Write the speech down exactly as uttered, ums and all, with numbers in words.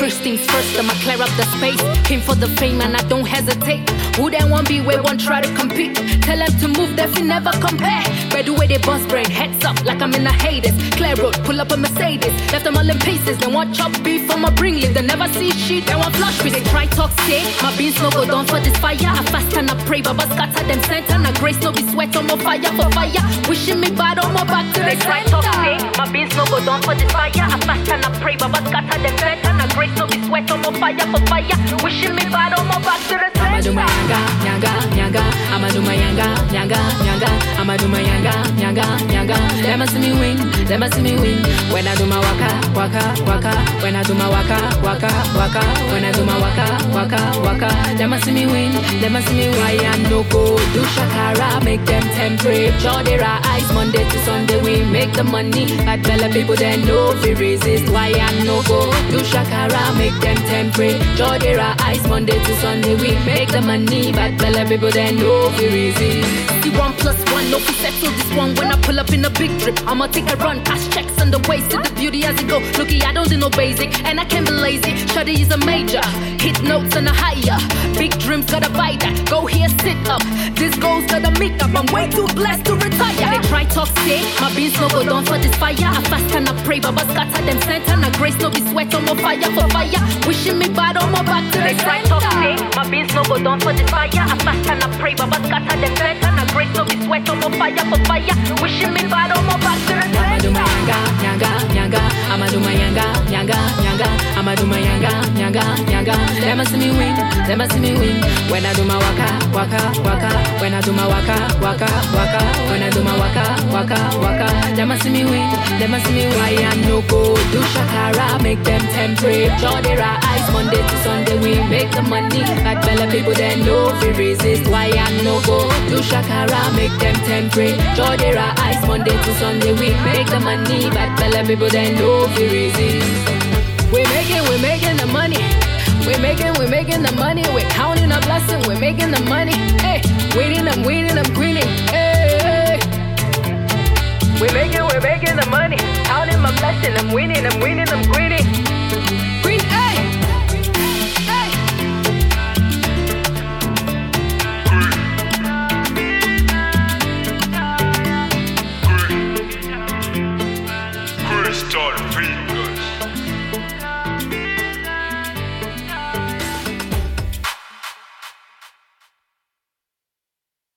First things first, I'ma clear up the space. Came for the fame and I don't hesitate. Who then won't be where won't try to compete? Tell them to move, they feel never compare. By the way they bust brain, heads up like I'm in the Hades. Clear road, pull up a Mercedes. Left them all in pieces, they want chop beef from a bring leaf. They never see shit, they want flush me. They try talk say, my beans no go down for this fire. I fast and I pray, Baba scatter them sent and I grace no be sweat on my fire for fire. Wishing me bad on my back to the try talk say, my beans no go down for this fire. I fast and I pray, Baba scatter them sent and I grace no be sweat on my fire for fire. Wishing me bad on my back to the I'ma do my yanga, yanga, yanga. I'ma do my yanga, yanga, yanga. I'ma do my yanga, yanga, yanga. Let me see me win, let me see me win. When I do my waka, waka, waka. When I do my waka, waka, waka. When I do my waka, waka, waka. Let me see me win, let me see me win. Why I no go do shakara, make them temperate. Jodera ice Monday to Sunday we make the money. Bad bella people they know if we resist. Why I no go do shakara, make them temperate. Jodera ice Monday to Sunday we make the money. Bad bella people they know if we resist. The one plus one, no fi settle this one. When I pull up in a big drip, I'ma take a run. Cash checks on the way, see the beauty as it go. Looky, I don't do no basic, and I can't be lazy. Shawty is a major, hit notes and a higher. Big dreams, gotta buy that. Go here, sit up. This goal's gotta meet up. I'm way too blessed to retire. They try talk say, my beans no go down for this fire. I fast and I pray, Baba scatter them sent and I grace no be sweat on my fire for fire. Wishing me bad on my back to the try talk say, my beans no go down for this fire. I fast and I pray, Baba scatter them sent and I grace no be sweat on my fire for fire. Wishing me bad on my back to the I'ma do my yanga, yanga, yanga. I'ma do my yanga, yanga, yanga. I'ma do my yanga, yanga, yanga. Let me see me win, let me see me win. When I do my waka, waka, waka. When I do my waka, waka, waka. When I do my waka, waka, waka. Let me see me win, let me see me win. Why I no go do shakara, make them temperate. Jodera ice Monday to Sunday we make the money. Bad bella people they know if we resist. Why I no go do shakara, make them temperate. Jodera ice Monday to Sunday we make the money. Bad bella people they know if we resist. We're making, we're making the money. We're making, we're making the money. We're counting our blessing. We're making the money. Hey, winning, I'm winning, I'm greening. Hey, we're making, we're making the money. Counting my blessing. I'm winning, I'm winning, I'm greening.